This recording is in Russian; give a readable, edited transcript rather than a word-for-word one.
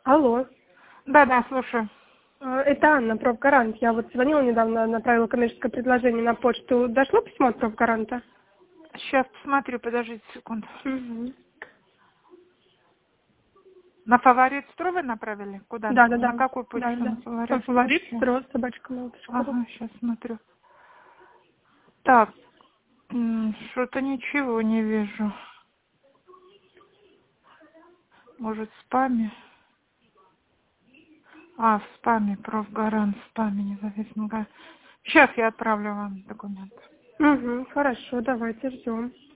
Алло. Да, слушаю. Это Анна, профгарант. Я вот звонила недавно, направила коммерческое предложение на почту. Дошло письмо от профгаранта? Сейчас посмотрю, подождите секунду. Угу. На фаворит Стро вы направили? Куда? Да. На какую почту? Да. На фаворит? Фаворит Стро, собачка.ру. Ага, сейчас смотрю. Так, что-то ничего не вижу. Может, в спаме? В спаме, профгарант, в спаме, независимо. Сейчас я отправлю вам документ. Угу, хорошо, давайте ждем.